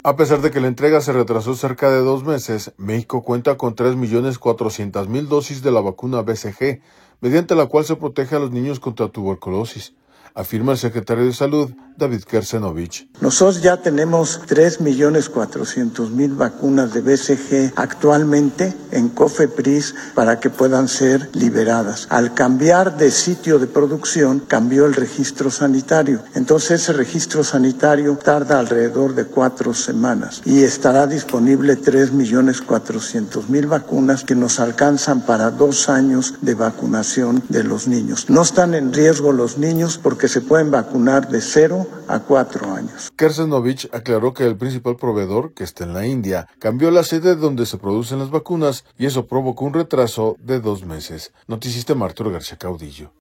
A pesar de que la entrega se retrasó cerca de 2 meses, México cuenta con 3.400.000 dosis de la vacuna BCG, mediante la cual se protege a los niños contra tuberculosis, afirma el secretario de Salud, David Kersenovich. Nosotros ya tenemos 3.400.000 vacunas de BCG actualmente en COFEPRIS para que puedan ser liberadas. Al cambiar de sitio de producción, cambió el registro sanitario. Entonces ese registro sanitario tarda alrededor de 4 semanas y estará disponible 3.400.000 vacunas que nos alcanzan para 2 años de vacunación de los niños. No están en riesgo los niños porque se pueden vacunar de 0 a 4 años. Kersenovich aclaró que el principal proveedor, que está en la India, cambió la sede donde se producen las vacunas y eso provocó un retraso de 2 meses. Noticista Arturo García Caudillo.